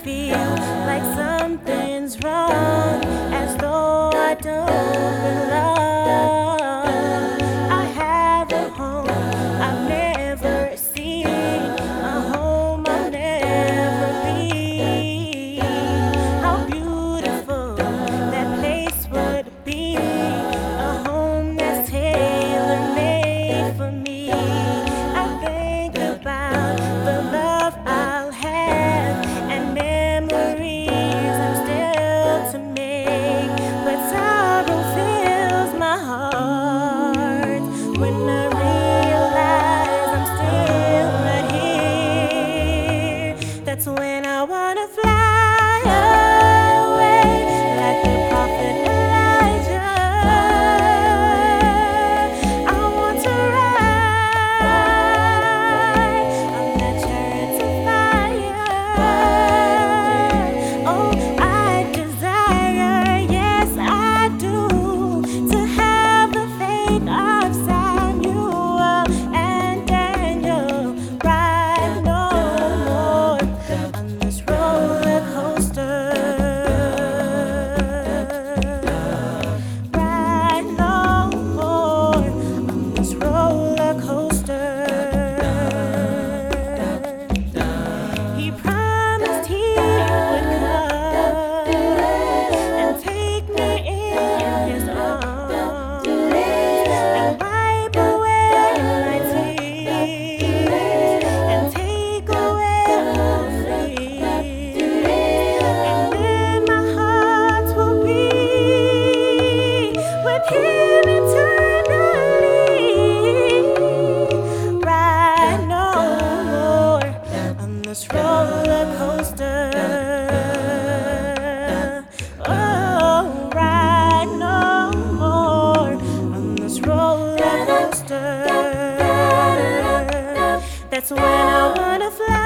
feel like something's wrong, as though I don't belong. I have a home I've never seen, a home I'll never be. How beautiful that place would be, a home that's tailor-made for me. I think about the love I'll have and memories I'm still to make, but sorrow fills my heart when I realize I'm still not here. That's when I wanna fly away like the prophet Elijah. I want to ride on that chariot of fire. Oh, I desire, yes I do, to have the faith of Samuel and Daniel. Ride no more on this roller coaster. Ride no more on this roller coaster. He promised he would come and take me in his arms and wipe away my tears and take away my fear, and then my heart will be with him eternally. Ride no more on this roller coaster. Oh, ride no more on this roller coaster. That's when I wanna fly